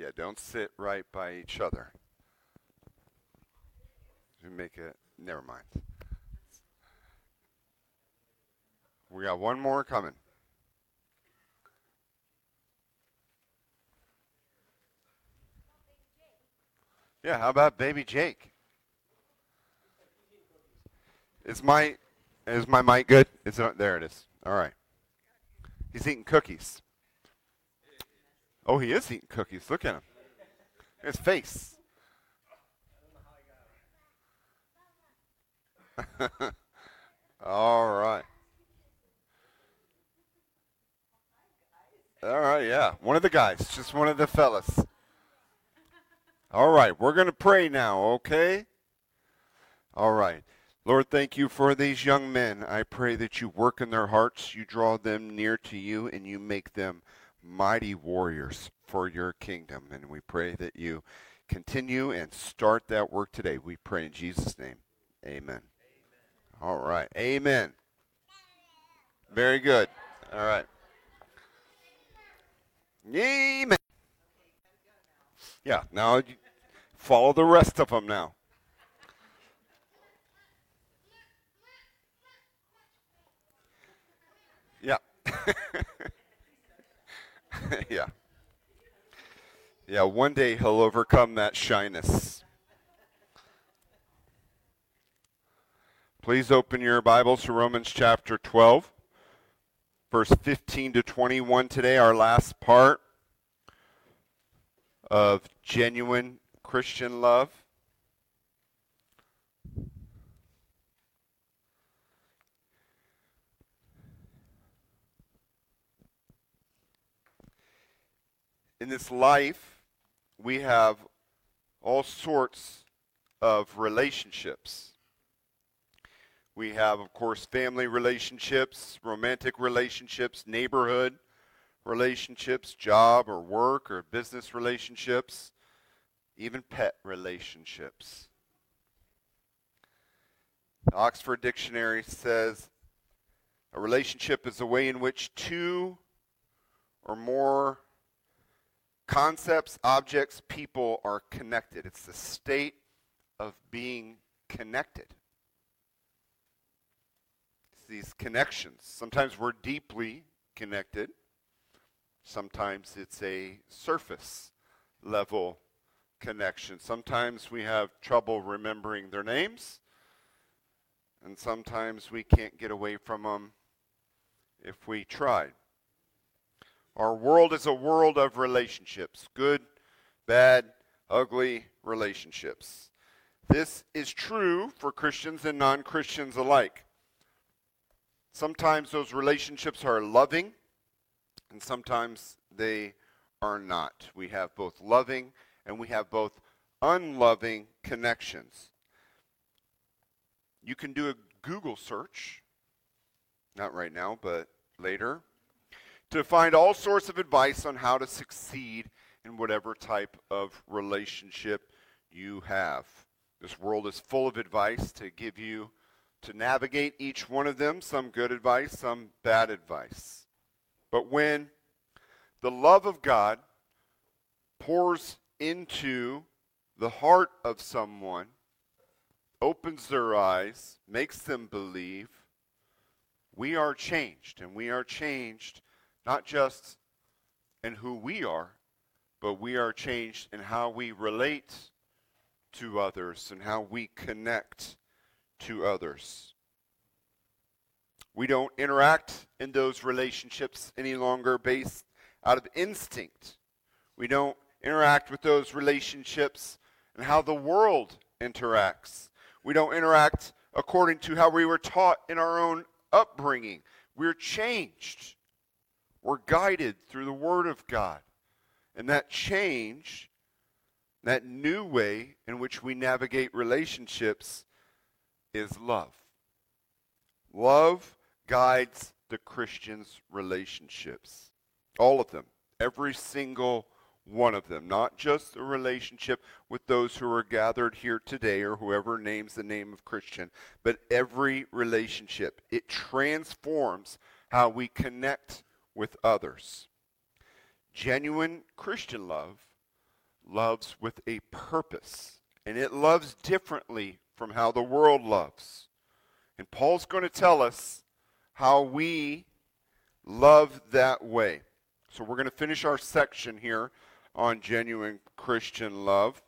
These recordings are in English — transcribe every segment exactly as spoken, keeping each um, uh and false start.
Yeah, don't sit right by each other. You make it, never mind. We got one more coming. Yeah, how about baby Jake? Is my is my mic good? Is it, there it is. All right. He's eating cookies. Oh, he is eating cookies. Look at him. His face. All right. All right, yeah. One of the guys, just one of the fellas. All right, we're going to pray now, okay? All right. Lord, thank you for these young men. I pray that you work in their hearts, you draw them near to you, and you make them mighty warriors for your kingdom. And we pray that you continue and start that work today. We pray in Jesus' name. Amen. Amen. All right. Amen. Very good. All right. Amen. Yeah, now you follow the rest of them now. Yeah. Yeah. Yeah, one day he'll overcome that shyness. Please open your Bibles to Romans chapter twelve, verse fifteen to twenty-one today, our last part of genuine Christian love. In this life, we have all sorts of relationships. We have, of course, family relationships, romantic relationships, neighborhood relationships, job or work or business relationships, even pet relationships. The Oxford Dictionary says a relationship is a way in which two or more concepts, objects, people are connected. It's the state of being connected. It's these connections. Sometimes we're deeply connected. Sometimes it's a surface level connection. Sometimes we have trouble remembering their names. And sometimes we can't get away from them if we tried. Our world is a world of relationships, good, bad, ugly relationships. This is true for Christians and non-Christians alike. Sometimes those relationships are loving, and sometimes they are not. We have both loving and we have both unloving connections. You can do a Google search, not right now, but later, to find all sorts of advice on how to succeed in whatever type of relationship you have. This world is full of advice to give you, to navigate each one of them, some good advice, some bad advice. But when the love of God pours into the heart of someone, opens their eyes, makes them believe, we are changed, and we are changed not just in who we are, but we are changed in how we relate to others and how we connect to others. We don't interact in those relationships any longer based out of instinct. We don't interact with those relationships and how the world interacts. We don't interact according to how we were taught in our own upbringing. We're changed. We're guided through the Word of God. And that change, that new way in which we navigate relationships is love. Love guides the Christian's relationships. All of them. Every single one of them. Not just a relationship with those who are gathered here today or whoever names the name of Christian, but every relationship. It transforms how we connect with others. Genuine Christian love loves with a purpose, and it loves differently from how the world loves. And Paul's going to tell us how we love that way. So we're going to finish our section here on genuine Christian love.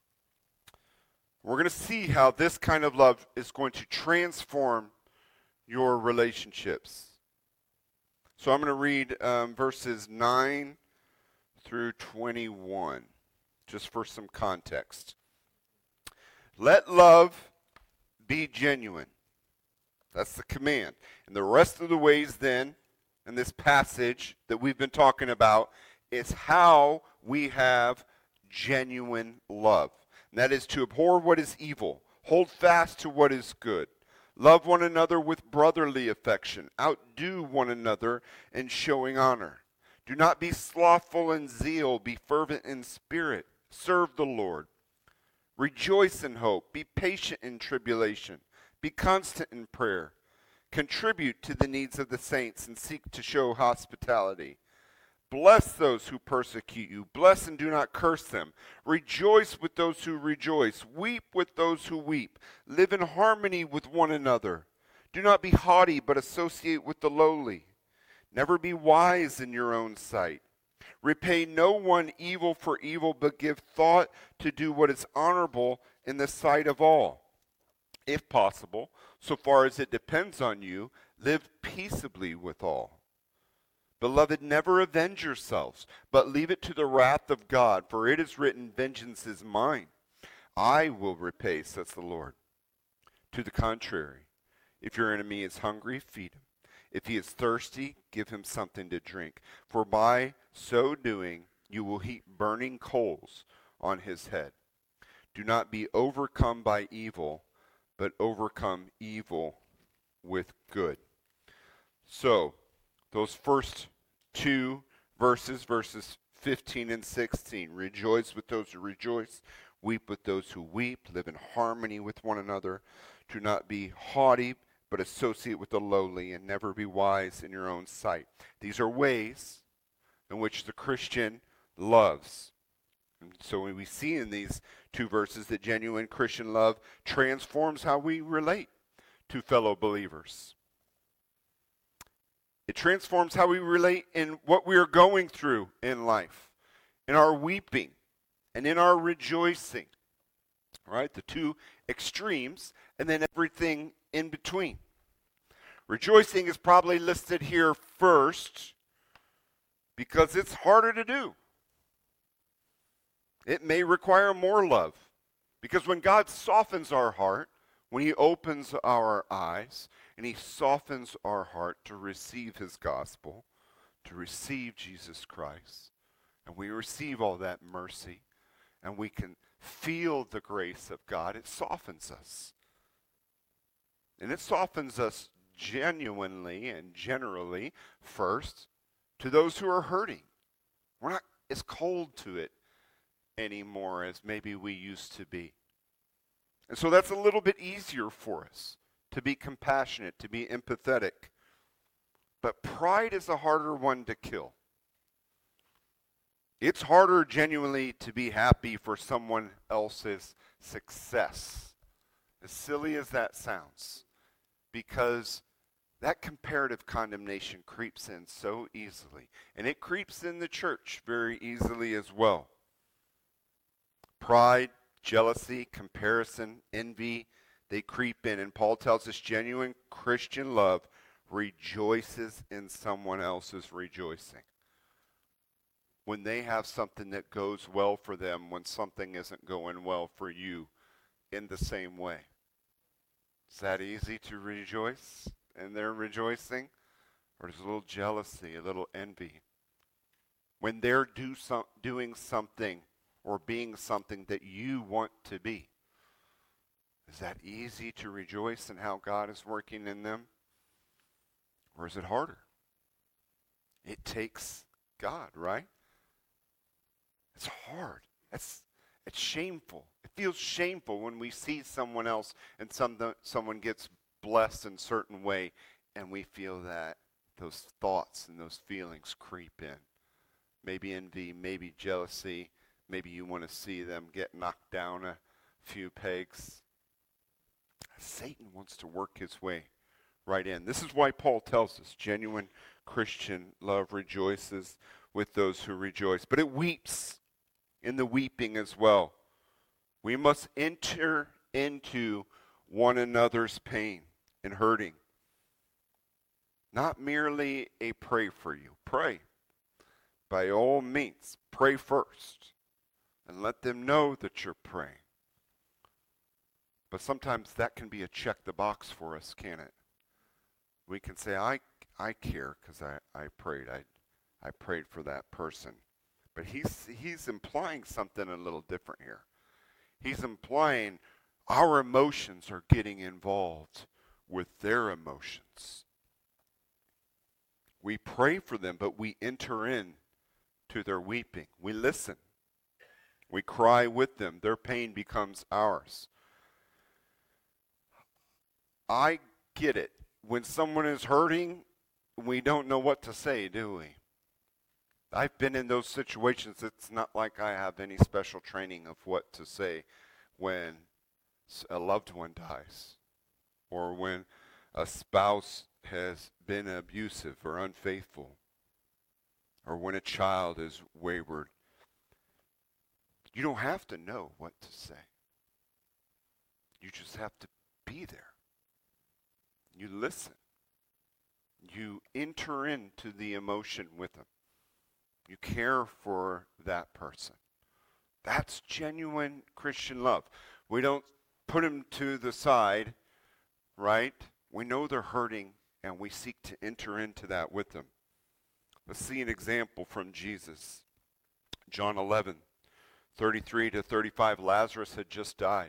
We're going to see how this kind of love is going to transform your relationships. So I'm going to read um, verses nine through twenty-one, just for some context. Let love be genuine. That's the command. And the rest of the ways then, in this passage that we've been talking about, is how we have genuine love. And that is to abhor what is evil, hold fast to what is good. Love one another with brotherly affection. Outdo one another in showing honor. Do not be slothful in zeal. Be fervent in spirit. Serve the Lord. Rejoice in hope. Be patient in tribulation. Be constant in prayer. Contribute to the needs of the saints and seek to show hospitality. Bless those who persecute you. Bless and do not curse them. Rejoice with those who rejoice. Weep with those who weep. Live in harmony with one another. Do not be haughty, but associate with the lowly. Never be wise in your own sight. Repay no one evil for evil, but give thought to do what is honorable in the sight of all. If possible, so far as it depends on you, live peaceably with all. Beloved, never avenge yourselves, but leave it to the wrath of God, for it is written, vengeance is mine. I will repay, says the Lord. To the contrary, if your enemy is hungry, feed him. If he is thirsty, give him something to drink. For by so doing, you will heap burning coals on his head. Do not be overcome by evil, but overcome evil with good. So, those first two verses, verses fifteen and sixteen, rejoice with those who rejoice, weep with those who weep, live in harmony with one another. Do not be haughty, but associate with the lowly, and never be wise in your own sight. These are ways in which the Christian loves. And so when we see in these two verses that genuine Christian love transforms how we relate to fellow believers. It transforms how we relate in what we are going through in life, in our weeping and in our rejoicing. Right? The two extremes, and then everything in between. Rejoicing is probably listed here first because it's harder to do. It may require more love, because when God softens our heart, when he opens our eyes, and he softens our heart to receive his gospel, to receive Jesus Christ, and we receive all that mercy, and we can feel the grace of God, it softens us. And it softens us genuinely and generally first to those who are hurting. We're not as cold to it anymore as maybe we used to be. And so that's a little bit easier for us to be compassionate, to be empathetic. But pride is a harder one to kill. It's harder genuinely to be happy for someone else's success, as silly as that sounds, because that comparative condemnation creeps in so easily, and it creeps in the church very easily as well. Pride, jealousy, comparison, envy, they creep in, and Paul tells us genuine Christian love rejoices in someone else's rejoicing. When they have something that goes well for them, when something isn't going well for you in the same way. Is that easy to rejoice in their rejoicing? Or is a little jealousy, a little envy? When they're do some, doing something or being something that you want to be, is that easy to rejoice in how God is working in them? Or is it harder? It takes God, right? It's hard. It's, it's shameful. It feels shameful when we see someone else and some, someone gets blessed in a certain way, and we feel that those thoughts and those feelings creep in. Maybe envy, maybe jealousy, Maybe you want to see them get knocked down a few pegs. Satan wants to work his way right in. This is why Paul tells us genuine Christian love rejoices with those who rejoice, but it weeps in the weeping as well. We must enter into one another's pain and hurting. Not merely a pray for you. Pray. By all means, pray first and let them know that you're praying. But sometimes that can be a check the box for us, can't it? We can say, I I care because I, I prayed. I I prayed for that person. But he's he's implying something a little different here. He's implying our emotions are getting involved with their emotions. We pray for them, but we enter in to their weeping. We listen. We cry with them. Their pain becomes ours. I get it. When someone is hurting, we don't know what to say, do we? I've been in those situations. It's not like I have any special training of what to say when a loved one dies or when a spouse has been abusive or unfaithful or when a child is wayward. You don't have to know what to say. You just have to be there. You listen. You enter into the emotion with them. You care for that person. That's genuine Christian love. We don't put them to the side, right? We know they're hurting, and we seek to enter into that with them. Let's see an example from Jesus. John eleven, thirty-three to thirty-five, Lazarus had just died.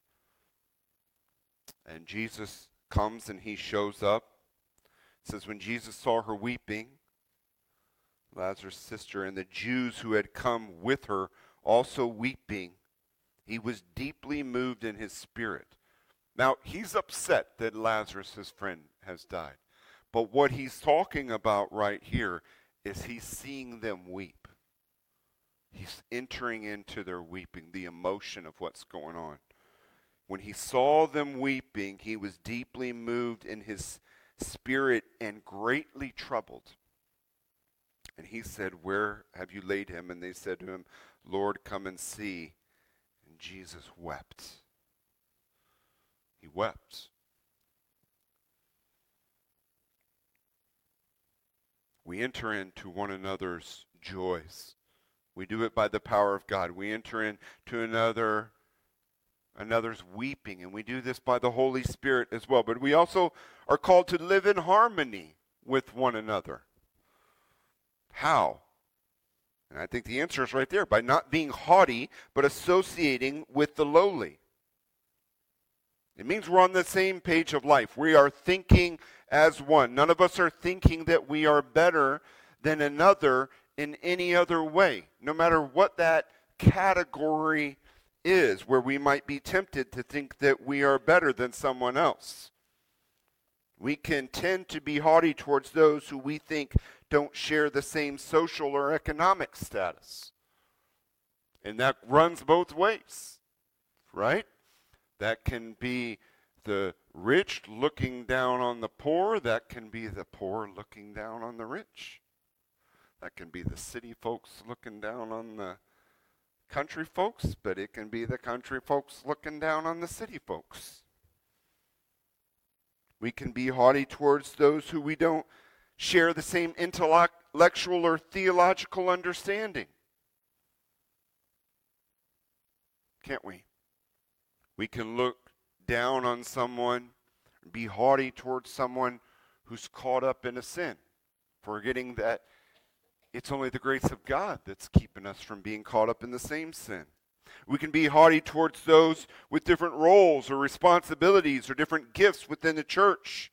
And Jesus comes and he shows up. It says, when Jesus saw her weeping, Lazarus' sister, and the Jews who had come with her also weeping, he was deeply moved in his spirit. Now, he's upset that Lazarus, his friend, has died. But what he's talking about right here is he's seeing them weep. He's entering into their weeping, the emotion of what's going on. When he saw them weeping, he was deeply moved in his spirit and greatly troubled. And he said, where have you laid him? And they said to him, Lord, come and see. And Jesus wept. He wept. We enter into one another's joys. We do it by the power of God. We enter into another another's weeping, and we do this by the Holy Spirit as well. But we also are called to live in harmony with one another. How? And I think the answer is right there, by not being haughty, but associating with the lowly. It means we're on the same page of life. We are thinking as one. None of us are thinking that we are better than another in any other way, no matter what that category is, where we might be tempted to think that we are better than someone else. We can tend to be haughty towards those who we think don't share the same social or economic status. And that runs both ways, right? That can be the rich looking down on the poor. That can be the poor looking down on the rich. That can be the city folks looking down on the country folks, but it can be the country folks looking down on the city folks. We can be haughty towards those who we don't share the same intellectual or theological understanding. Can't we? We can look down on someone, be haughty towards someone who's caught up in a sin, forgetting that it's only the grace of God that's keeping us from being caught up in the same sin. We can be haughty towards those with different roles or responsibilities or different gifts within the church.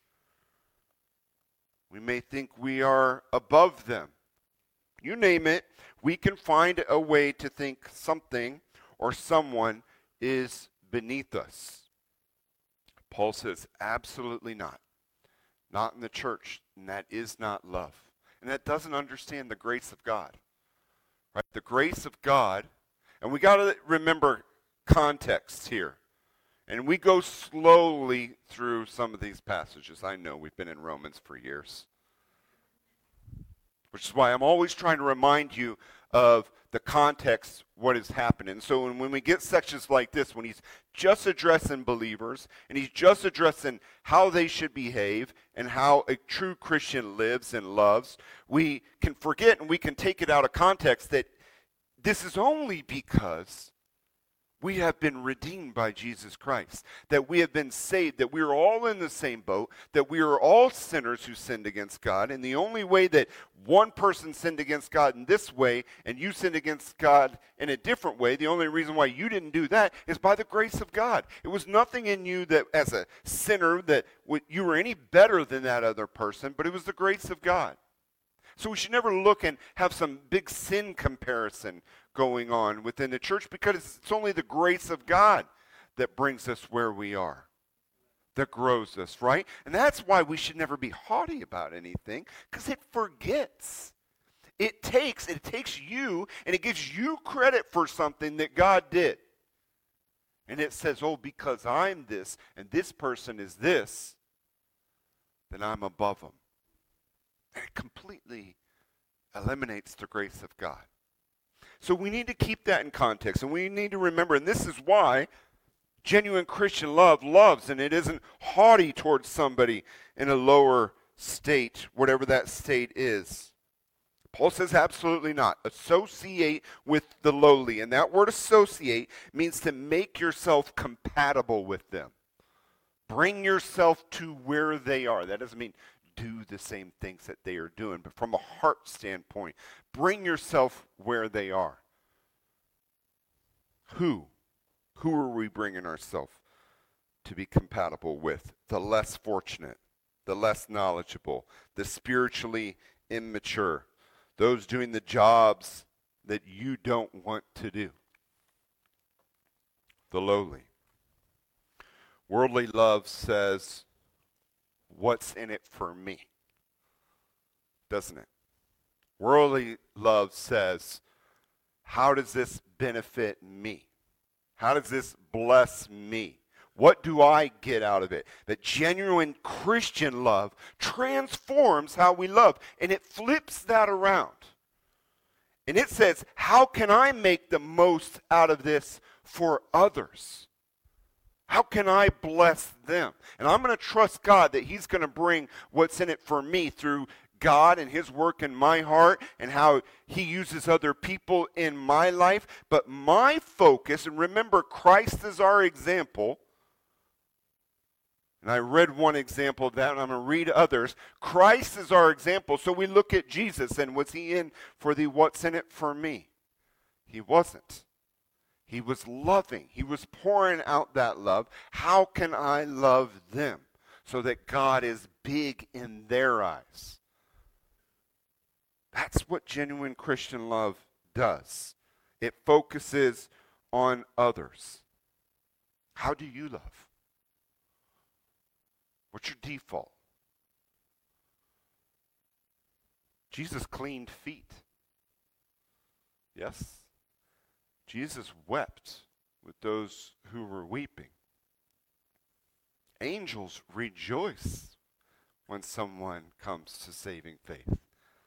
We may think we are above them. You name it, we can find a way to think something or someone is beneath us. Paul says, absolutely not. Not in the church, and that is not love. And that doesn't understand the grace of God. Right? The grace of God And we got to remember context here. And we go slowly through some of these passages. I know we've been in Romans for years. Which is why I'm always trying to remind you of the context, what is happening. So when, when we get sections like this, when he's just addressing believers, and he's just addressing how they should behave, and how a true Christian lives and loves, we can forget and we can take it out of context that this is only because we have been redeemed by Jesus Christ, that we have been saved, that we are all in the same boat, that we are all sinners who sinned against God. And the only way that one person sinned against God in this way and you sinned against God in a different way, the only reason why you didn't do that is by the grace of God. It was nothing in you that as a sinner that you were any better than that other person, but it was the grace of God. So we should never look and have some big sin comparison going on within the church, because it's only the grace of God that brings us where we are, that grows us, right? And that's why we should never be haughty about anything, because it forgets. It takes, it takes you, and it gives you credit for something that God did. And it says, oh, because I'm this, and this person is this, then I'm above them. And it completely eliminates the grace of God. So we need to keep that in context, and we need to remember, and this is why genuine Christian love loves, and it isn't haughty towards somebody in a lower state, whatever that state is. Paul says absolutely not. Associate with the lowly, and that word associate means to make yourself compatible with them. Bring yourself to where they are. That doesn't mean do the same things that they are doing, but from a heart standpoint, bring yourself where they are. Who? Who are we bringing ourselves to be compatible with? The less fortunate, the less knowledgeable, the spiritually immature, those doing the jobs that you don't want to do, the lowly. Worldly love says, what's in it for me? Doesn't it? Worldly love says, how does this benefit me? How does this bless me? What do I get out of it? That genuine Christian love transforms how we love, and it flips that around. And it says, how can I make the most out of this for others? How can I bless them? And I'm going to trust God that he's going to bring what's in it for me through God and his work in my heart and how he uses other people in my life. But my focus, and remember, Christ is our example. And I read one example of that, and I'm going to read others. Christ is our example. So we look at Jesus, and was he in for the what's in it for me? He wasn't. He was loving. He was pouring out that love. How can I love them so that God is big in their eyes? That's what genuine Christian love does. It focuses on others. How do you love? What's your default? Jesus cleaned feet. Yes? Jesus wept with those who were weeping. Angels rejoice when someone comes to saving faith.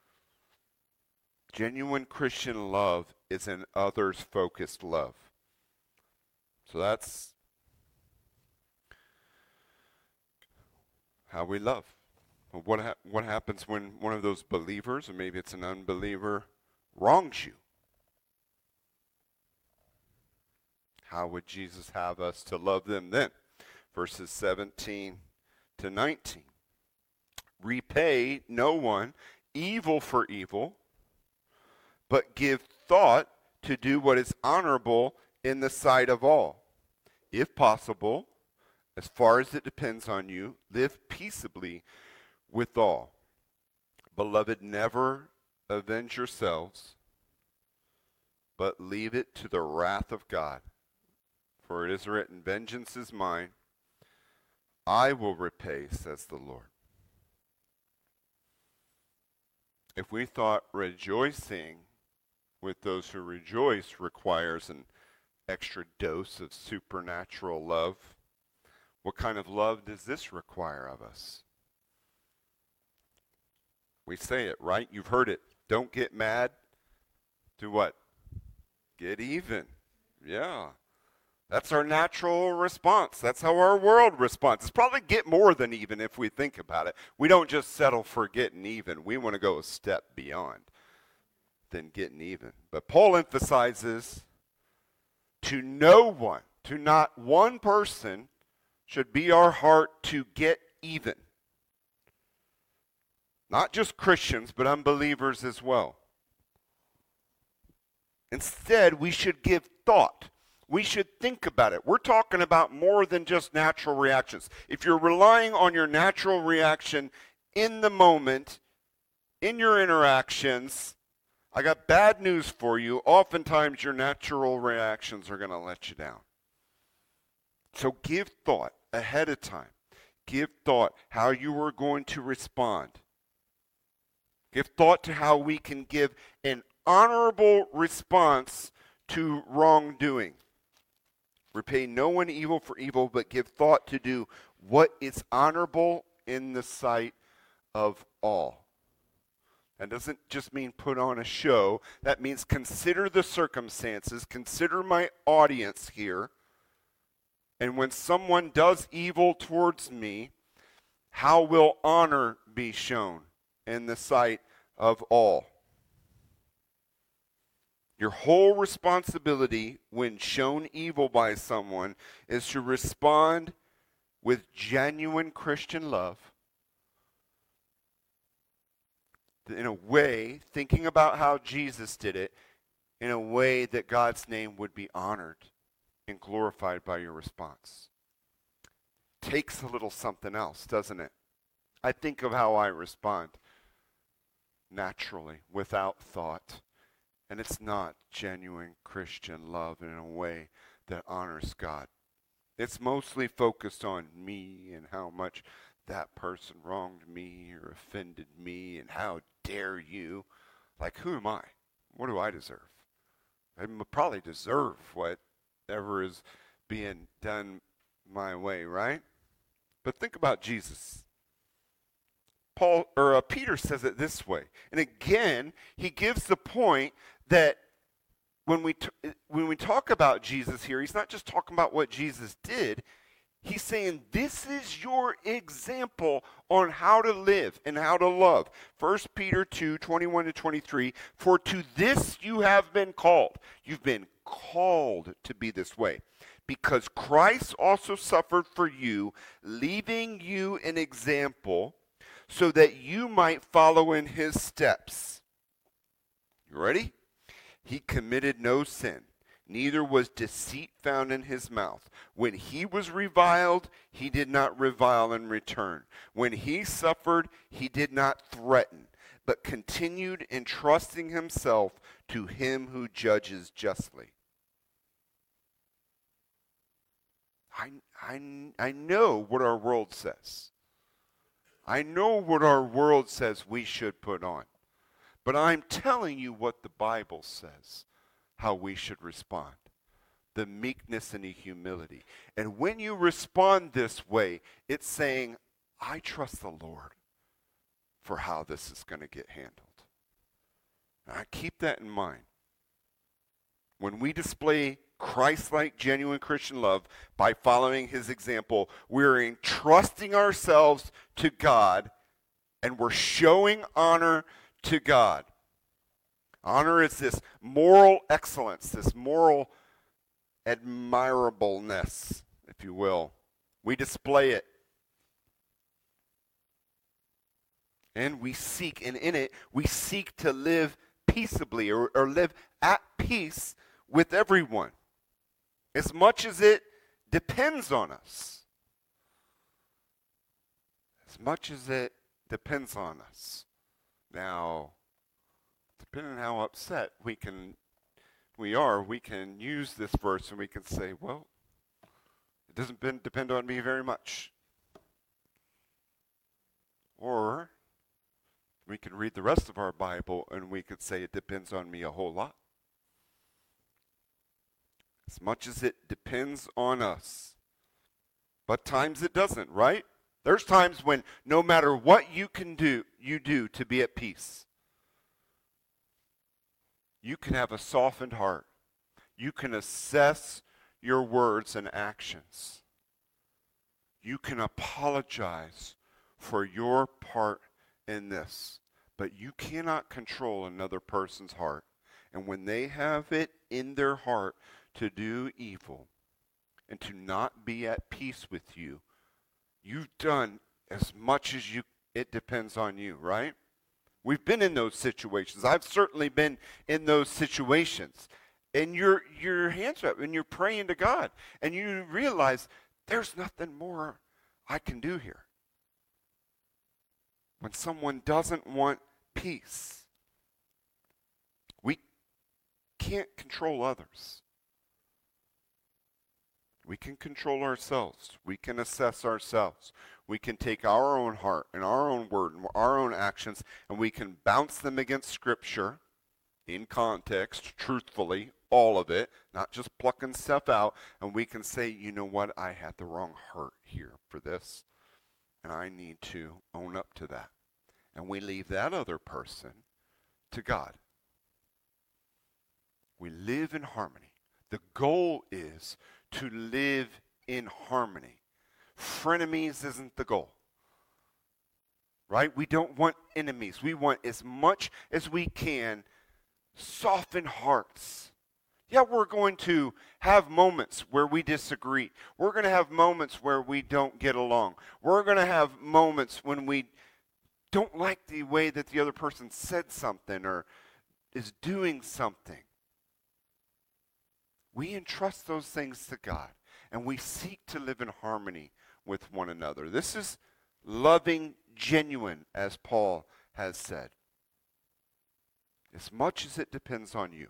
Genuine Christian love is an others-focused love. So that's how we love. Well, what ha- what happens when one of those believers, or maybe it's an unbeliever, wrongs you? How would Jesus have us to love them then? Verses seventeen to nineteen. Repay no one evil for evil, but give thought to do what is honorable in the sight of all. If possible, as far as it depends on you, live peaceably with all. Beloved, never avenge yourselves, but leave it to the wrath of God. For it is written, vengeance is mine, I will repay, says the Lord. If we thought rejoicing with those who rejoice requires an extra dose of supernatural love. What kind of love does this require of us? We say it, right? You've heard it. Don't get mad. Do what? Get even. Yeah. That's our natural response. That's how our world responds. It's probably get more than even if we think about it. We don't just settle for getting even. We want to go a step beyond than getting even. But Paul emphasizes to no one, to not one person, should be our heart to get even. Not just Christians, but unbelievers as well. Instead, we should give thought. We should think about it. We're talking about more than just natural reactions. If you're relying on your natural reaction in the moment, in your interactions, I got bad news for you. Oftentimes your natural reactions are going to let you down. So give thought ahead of time. Give thought how you are going to respond. Give thought to how we can give an honorable response to wrongdoing. Repay no one evil for evil, but give thought to do what is honorable in the sight of all. That doesn't just mean put on a show. That means consider the circumstances, consider my audience here. And when someone does evil towards me, how will honor be shown in the sight of all? Your whole responsibility when shown evil by someone is to respond with genuine Christian love, in a way, thinking about how Jesus did it, in a way that God's name would be honored and glorified by your response. Takes a little something else, doesn't it? I think of how I respond naturally, without thought. And it's not genuine Christian love in a way that honors God. It's mostly focused on me and how much that person wronged me or offended me and how dare you. Like, who am I? What do I deserve? I probably deserve whatever is being done my way, right? But think about Jesus. Paul or uh, Peter says it this way. And again, he gives the point that when we t- when we talk about Jesus here, he's not just talking about what Jesus did. He's saying this is your example on how to live and how to love. First Peter two, twenty-one to twenty-three, for to this you have been called. You've been called to be this way. Because Christ also suffered for you, leaving you an example so that you might follow in his steps. You ready? He committed no sin, neither was deceit found in his mouth. When he was reviled, he did not revile in return. When he suffered, he did not threaten, but continued entrusting himself to him who judges justly. I, I, I know what our world says. I know what our world says we should put on. But I'm telling you what the Bible says, how we should respond. The meekness and the humility. And when you respond this way, it's saying, I trust the Lord for how this is going to get handled. And I keep that in mind. When we display Christ-like, genuine Christian love by following his example, we're entrusting ourselves to God, and we're showing honor to God. Honor is this moral excellence, this moral admirableness, if you will. We display it. And we seek, and in it, we seek to live peaceably or, or live at peace with everyone, as much as it depends on us. As much as it depends on us. Now, depending on how upset we can, we are, we can use this verse and we can say, well, it doesn't been, depend on me very much. Or we can read the rest of our Bible and we could say it depends on me a whole lot. as much as it depends on us. But times it doesn't, right? There's times when no matter what you can do, you do to be at peace, you can have a softened heart. You can assess your words and actions. You can apologize for your part in this, but you cannot control another person's heart. And when they have it in their heart to do evil and to not be at peace with you, you've done as much as you, it depends on you, right? We've been in those situations. I've certainly been in those situations. And your your hands are up and you're praying to God. And you realize there's nothing more I can do here. When someone doesn't want peace, we can't control others. We can control ourselves. We can assess ourselves. We can take our own heart and our own word and our own actions, and we can bounce them against Scripture in context, truthfully, all of it, not just plucking stuff out, and we can say, you know what, I had the wrong heart here for this, and I need to own up to that. And we leave that other person to God. We live in harmony. The goal is to live in harmony. Frenemies isn't the goal, right? We don't want enemies. We want as much as we can soften hearts. Yeah, we're going to have moments where we disagree. We're going to have moments where we don't get along. We're going to have moments when we don't like the way that the other person said something or is doing something. We entrust those things to God, and we seek to live in harmony with one another. This is loving genuine, as Paul has said. As much as it depends on you.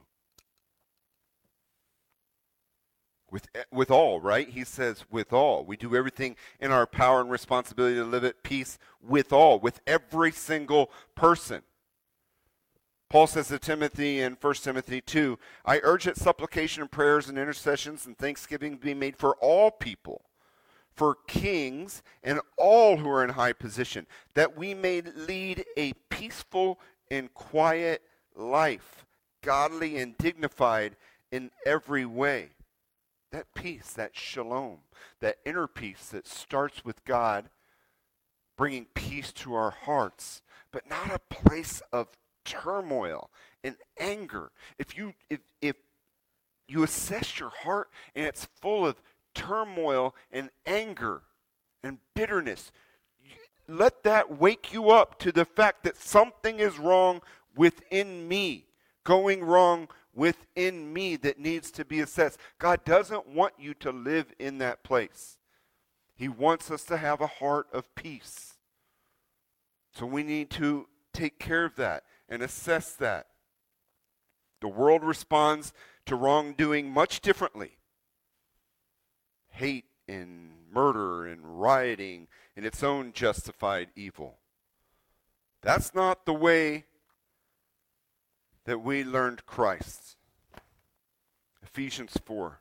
With, with all, right? He says with all. We do everything in our power and responsibility to live at peace with all, with every single person. Paul says to Timothy in First Timothy two, I urge that supplication and prayers and intercessions and thanksgiving be made for all people, for kings and all who are in high position, that we may lead a peaceful and quiet life, godly and dignified in every way. That peace, that shalom, that inner peace that starts with God, bringing peace to our hearts, but not a place of turmoil and anger. If you if if you assess your heart and it's full of turmoil and anger and bitterness, let that wake you up to the fact that something is wrong within me, going wrong within me that needs to be assessed. God doesn't want you to live in that place. He wants us to have a heart of peace. So we need to take care of that and assess that. The world responds to wrongdoing much differently. Hate and murder and rioting and its own justified evil. That's not the way that we learned Christ. Ephesians four.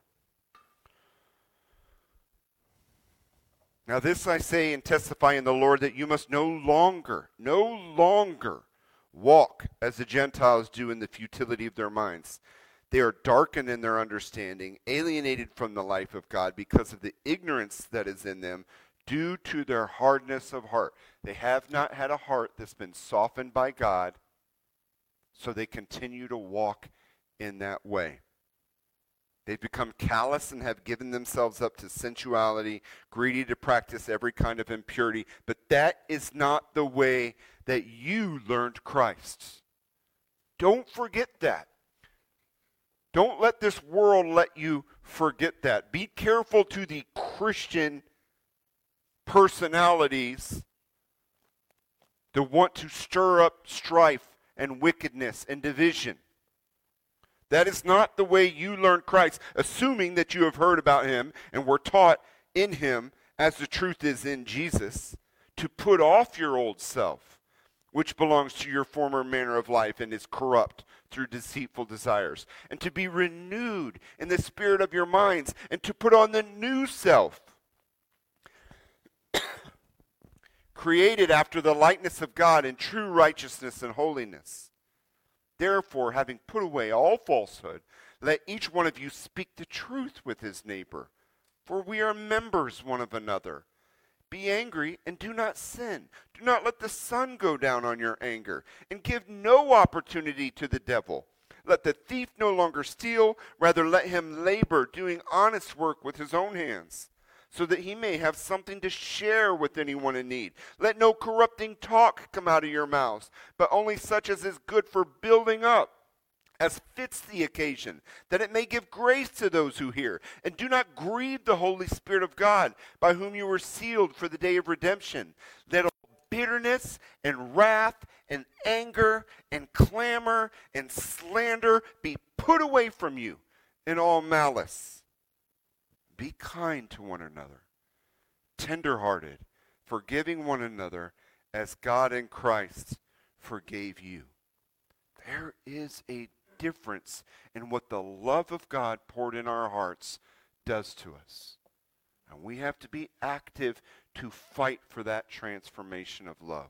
Now this I say and testify in the Lord, that you must no longer, no longer walk as the Gentiles do in the futility of their minds. They are darkened in their understanding, alienated from the life of God because of the ignorance that is in them due to their hardness of heart. They have not had a heart that's been softened by God, so they continue to walk in that way. They've become callous and have given themselves up to sensuality, greedy to practice every kind of impurity. But that is not the way that you learned Christ. Don't forget that. Don't let this world let you forget that. Be careful to the Christian personalities that want to stir up strife and wickedness and division. That is not the way you learn Christ, assuming that you have heard about him and were taught in him as the truth is in Jesus, to put off your old self, which belongs to your former manner of life and is corrupt through deceitful desires, and to be renewed in the spirit of your minds, and to put on the new self, created after the likeness of God in true righteousness and holiness. Therefore, having put away all falsehood, let each one of you speak the truth with his neighbor, for we are members one of another. Be angry and do not sin. Do not let the sun go down on your anger, and give no opportunity to the devil. Let the thief no longer steal, rather let him labor, doing honest work with his own hands, so that he may have something to share with anyone in need. Let no corrupting talk come out of your mouths, but only such as is good for building up, as fits the occasion, that it may give grace to those who hear. And do not grieve the Holy Spirit of God, by whom you were sealed for the day of redemption. Let all bitterness and wrath and anger and clamor and slander be put away from you, and all malice. Be kind to one another, tender-hearted, forgiving one another, as God in Christ forgave you. There is a difference in what the love of God poured in our hearts does to us. And we have to be active to fight for that transformation of love.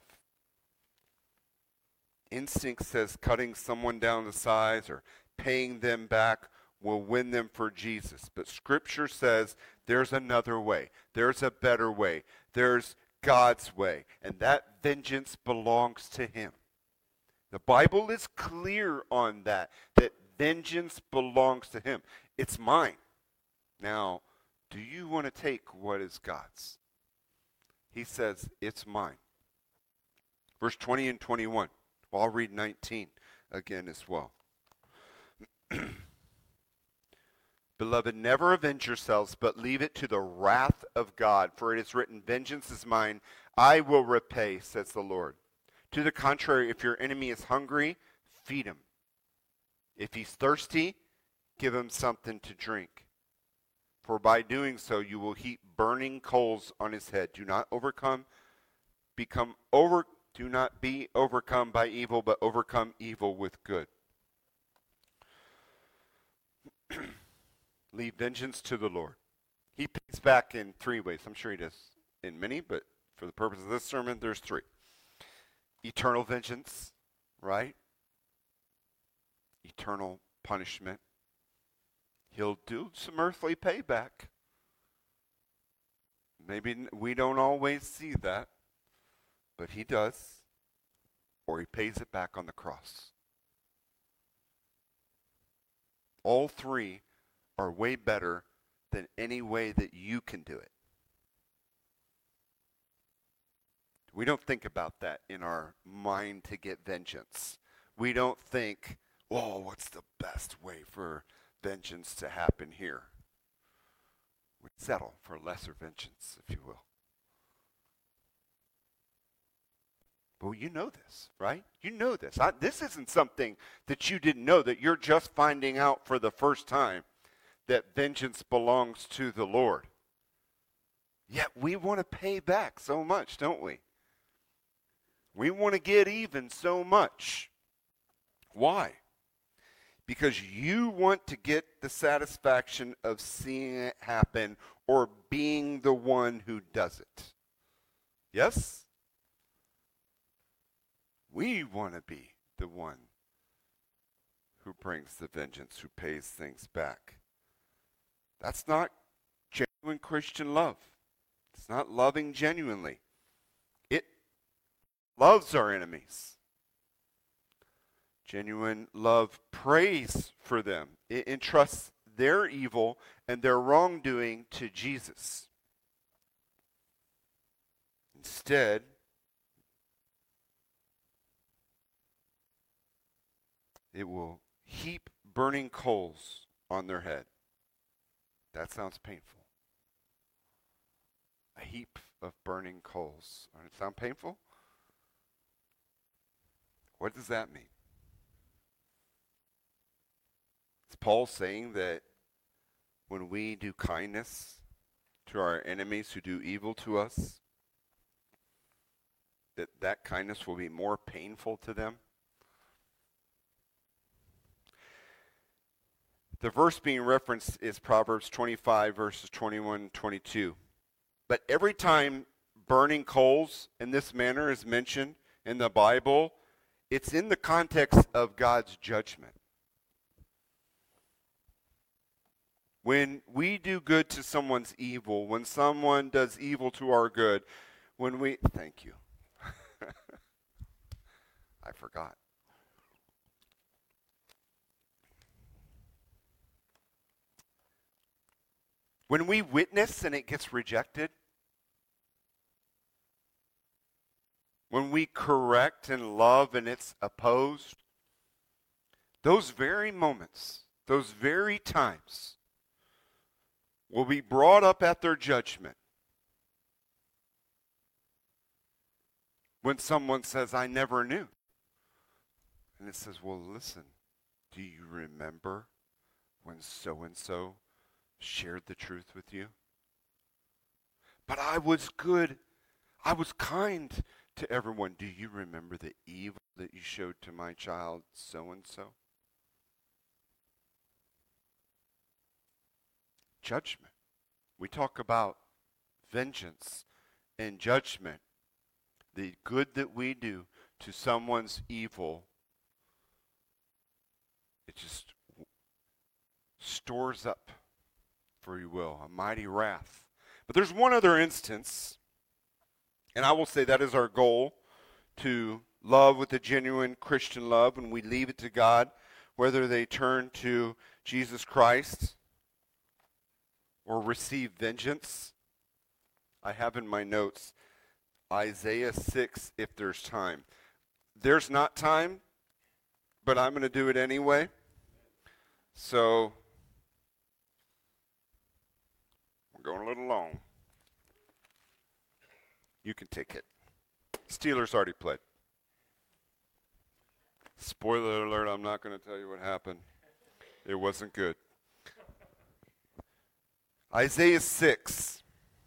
Instinct says cutting someone down to size or paying them back will win them for Jesus. But Scripture says there's another way. There's a better way. There's God's way. And that vengeance belongs to him. The Bible is clear on that, that vengeance belongs to him. It's mine. Now, do you want to take what is God's? He says, it's mine. Verse twenty and twenty-one. Well, I'll read nineteen again as well. Beloved, never avenge yourselves, but leave it to the wrath of God. For it is written, vengeance is mine, I will repay, says the Lord. To the contrary, if your enemy is hungry, feed him. If he's thirsty, give him something to drink. For by doing so, you will heap burning coals on his head. Do not overcome, become over, do not be overcome by evil, but overcome evil with good. Leave vengeance to the Lord. He pays back in three ways. I'm sure he does in many, but for the purpose of this sermon, there's three. Eternal vengeance, right? Eternal punishment. He'll do some earthly payback. Maybe we don't always see that, but he does, or he pays it back on the cross. All three are way better than any way that you can do it. We don't think about that in our mind to get vengeance. We don't think, oh, what's the best way for vengeance to happen here? We settle for lesser vengeance, if you will. But you know this, right? You know this. I, this isn't something that you didn't know, that you're just finding out for the first time, that vengeance belongs to the Lord. Yet we want to pay back so much, don't we? We want to get even so much. Why? Because you want to get the satisfaction of seeing it happen or being the one who does it. Yes? We want to be the one who brings the vengeance, who pays things back. That's not genuine Christian love. It's not loving genuinely. It loves our enemies. Genuine love prays for them. It entrusts their evil and their wrongdoing to Jesus. Instead, it will heap burning coals on their head. That sounds painful. A heap of burning coals. Does it sound painful? What does that mean? Is Paul saying that when we do kindness to our enemies who do evil to us, that that kindness will be more painful to them? The verse being referenced is Proverbs twenty-five, verses twenty-one and twenty-two. But every time burning coals in this manner is mentioned in the Bible, it's in the context of God's judgment. When we do good to someone's evil, when someone does evil to our good, when we, thank you. I forgot. When we witness and it gets rejected, when we correct and love and it's opposed, those very moments, those very times will be brought up at their judgment. When someone says, I never knew. And it says, well, listen, do you remember when so-and-so shared the truth with you? But I was good. I was kind to everyone. Do you remember the evil that you showed to my child so-and-so? Judgment. We talk about vengeance and judgment. The good that we do to someone's evil, it just stores up, for you will, a mighty wrath. But there's one other instance, and I will say that is our goal, to love with a genuine Christian love, and we leave it to God, whether they turn to Jesus Christ or receive vengeance. I have in my notes Isaiah six, if there's time. There's not time, but I'm going to do it anyway. So, we're going a little long. You can take it. Steelers already played. Spoiler alert, I'm not going to tell you what happened. It wasn't good. Isaiah six.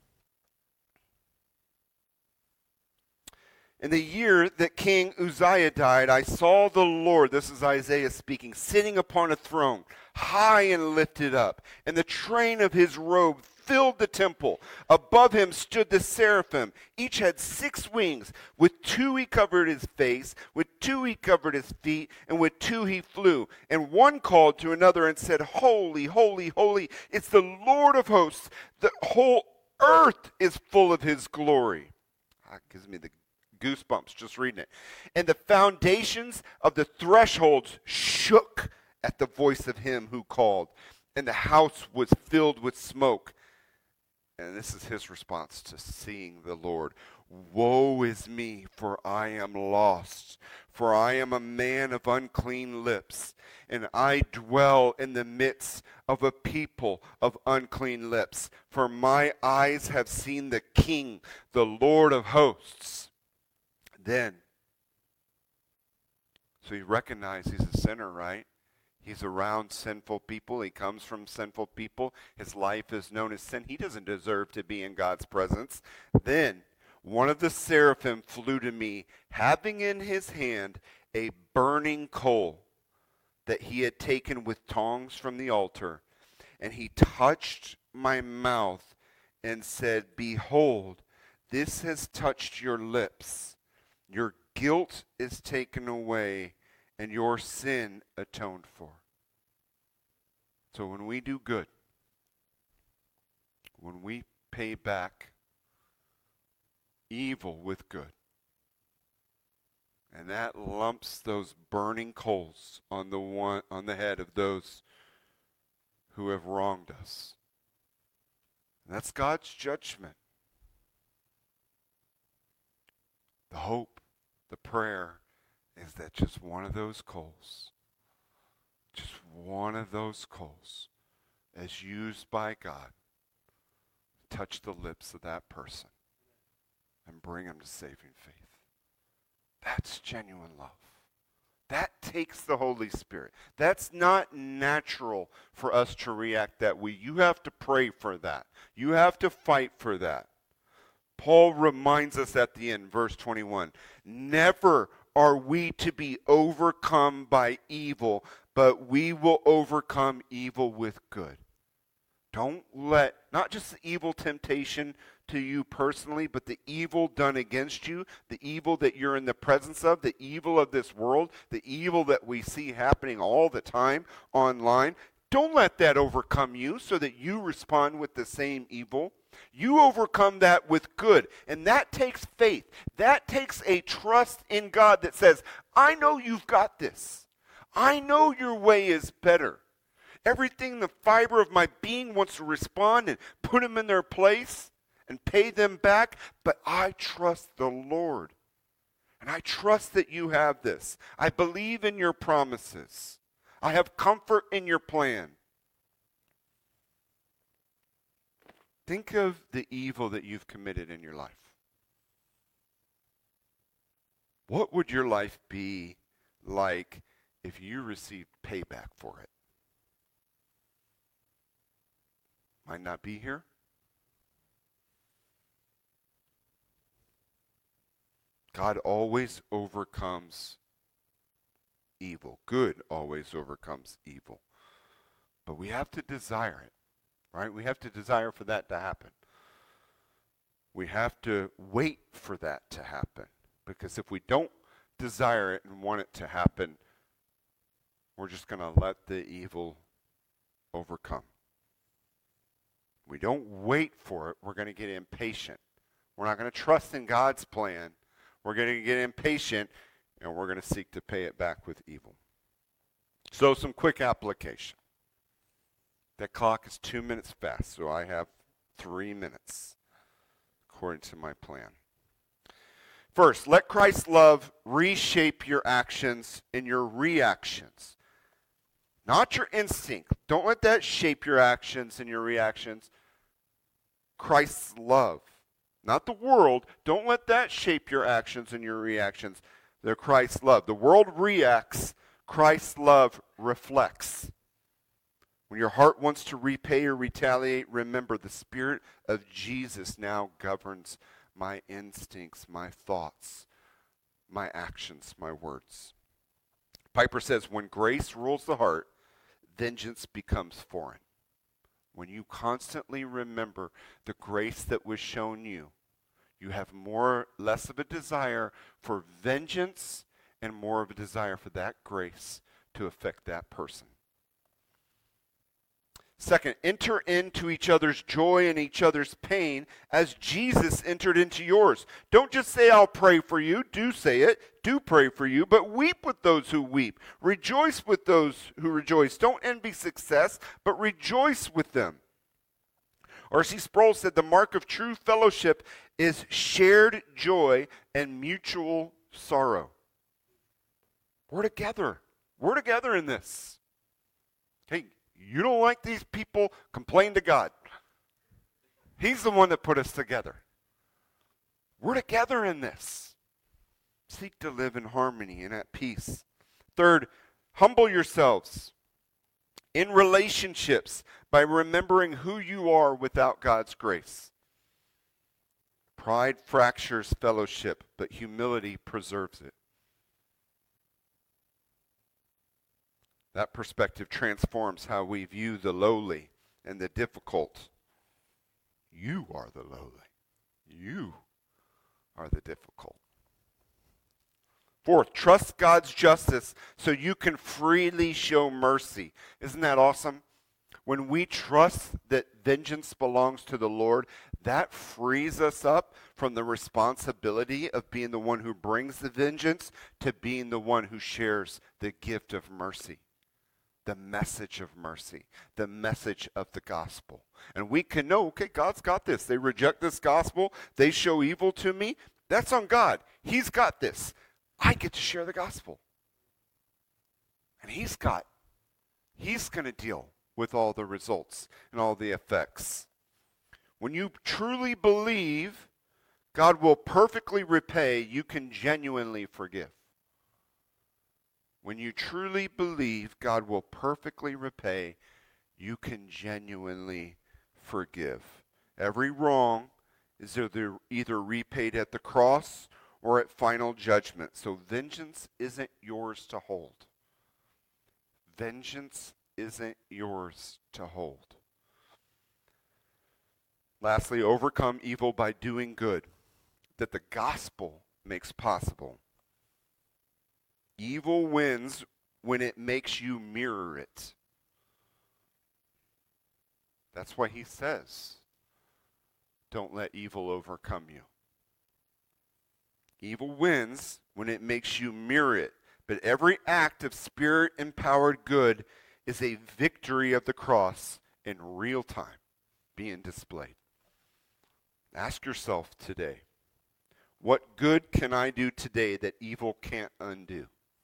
In the year that King Uzziah died, I saw the Lord, this is Isaiah speaking, sitting upon a throne, high and lifted up, and the train of his robe filled the temple. Above him stood the seraphim. Each had six wings. With two he covered his face, with two he covered his feet, and with two he flew. And one called to another and said, Holy, holy, holy, it's the Lord of hosts. The whole earth is full of his glory. Ah, it gives me the goosebumps just reading it. And the foundations of the thresholds shook at the voice of him who called, and the house was filled with smoke. And this is his response to seeing the Lord. Woe is me, for I am lost, for I am a man of unclean lips, and I dwell in the midst of a people of unclean lips. For my eyes have seen the King, the Lord of hosts. Then, so you recognize he's a sinner, right? He's around sinful people. He comes from sinful people. His life is known as sin. He doesn't deserve to be in God's presence. Then, one of the seraphim flew to me, having in his hand a burning coal that he had taken with tongs from the altar. And he touched my mouth and said, Behold, this has touched your lips. Your guilt is taken away, and your sin atoned for. So when we do good, when we pay back evil with good, and that lumps those burning coals on the one on the head of those who have wronged us, that's God's judgment. The hope, the prayer, is that just one of those coals, just one of those coals, as used by God, touch the lips of that person and bring them to saving faith. That's genuine love. That takes the Holy Spirit. That's not natural for us to react that way. You have to pray for that. You have to fight for that. Paul reminds us at the end, verse twenty-one, never are we to be overcome by evil, but we will overcome evil with good. Don't let, not just the evil temptation to you personally, but the evil done against you, the evil that you're in the presence of, the evil of this world, the evil that we see happening all the time online. Don't let that overcome you so that you respond with the same evil. You overcome that with good. And that takes faith. That takes a trust in God that says, I know you've got this. I know your way is better. Everything, the fiber of my being wants to respond and put them in their place and pay them back. But I trust the Lord. And I trust that you have this. I believe in your promises. I have comfort in your plan. Think of the evil that you've committed in your life. What would your life be like if you received payback for it? Might not be here. God always overcomes evil. Good always overcomes evil. But we have to desire it, right? We have to desire for that to happen. We have to wait for that to happen. Because if we don't desire it and want it to happen, we're just going to let the evil overcome. We don't wait for it, we're going to get impatient. We're not going to trust in God's plan. We're going to get impatient, and we're going to seek to pay it back with evil. So some quick application. That clock is two minutes fast, so I have three minutes according to my plan. First, let Christ's love reshape your actions and your reactions. Not your instinct. Don't let that shape your actions and your reactions. Christ's love. Not the world. Don't let that shape your actions and your reactions. They're Christ's love. The world reacts. Christ's love reflects. When your heart wants to repay or retaliate, remember the Spirit of Jesus now governs my instincts, my thoughts, my actions, my words. Piper says, when grace rules the heart, vengeance becomes foreign. When you constantly remember the grace that was shown you, you have more, less of a desire for vengeance and more of a desire for that grace to affect that person. Second, enter into each other's joy and each other's pain as Jesus entered into yours. Don't just say, I'll pray for you. Do say it. Do pray for you. But weep with those who weep. Rejoice with those who rejoice. Don't envy success, but rejoice with them. R C Sproul said the mark of true fellowship is shared joy and mutual sorrow. We're together. We're together in this. Hey, you don't like these people? Complain to God. He's the one that put us together. We're together in this. Seek to live in harmony and at peace. Third, humble yourselves in relationships by remembering who you are without God's grace. Pride fractures fellowship, but humility preserves it. That perspective transforms how we view the lowly and the difficult. You are the lowly. You are the difficult. Fourth, trust God's justice so you can freely show mercy. Isn't that awesome? When we trust that vengeance belongs to the Lord, that frees us up from the responsibility of being the one who brings the vengeance to being the one who shares the gift of mercy. The message of mercy, the message of the gospel. And we can know, okay, God's got this. They reject this gospel. They show evil to me. That's on God. He's got this. I get to share the gospel. And he's got, he's going to deal with all the results and all the effects. When you truly believe God will perfectly repay, you can genuinely forgive. When you truly believe God will perfectly repay, you can genuinely forgive. Every wrong is either, either repaid at the cross or at final judgment. So vengeance isn't yours to hold. Vengeance isn't yours to hold. Lastly, overcome evil by doing good, that the gospel makes possible. Evil wins when it makes you mirror it. That's why he says, don't let evil overcome you. Evil wins when it makes you mirror it. But every act of spirit-empowered good is a victory of the cross in real time being displayed. Ask yourself today, what good can I do today that evil can't undo?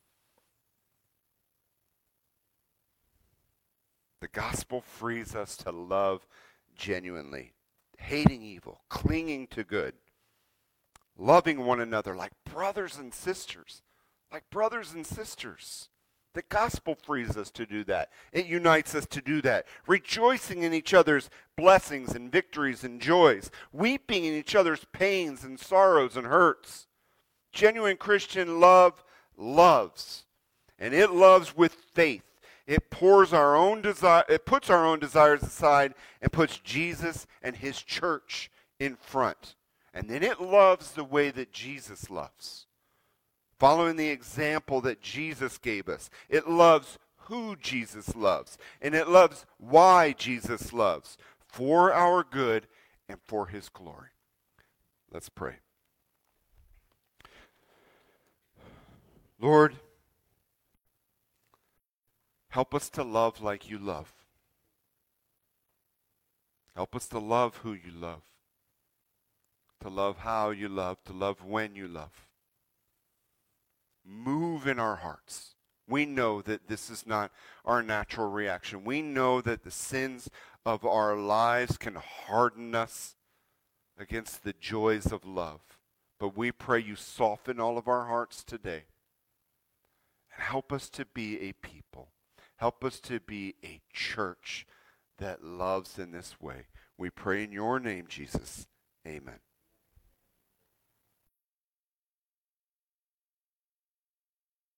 The gospel frees us to love genuinely, hating evil, clinging to good, loving one another like brothers and sisters, like brothers and sisters. The gospel frees us to do that. It unites us to do that. Rejoicing in each other's blessings and victories and joys. Weeping in each other's pains and sorrows and hurts. Genuine Christian love loves. And it loves with faith. It pours our own desire, it puts our own desires aside and puts Jesus and his church in front. And then it loves the way that Jesus loves. Following the example that Jesus gave us. It loves who Jesus loves. And it loves why Jesus loves. For our good and for his glory. Let's pray. Lord, help us to love like you love. Help us to love who you love. To love how you love. To love when you love. Move in our hearts. We know that this is not our natural reaction. We know that the sins of our lives can harden us against the joys of love. But we pray you soften all of our hearts today. And help us to be a people. Help us to be a church that loves in this way. We pray in your name, Jesus. Amen.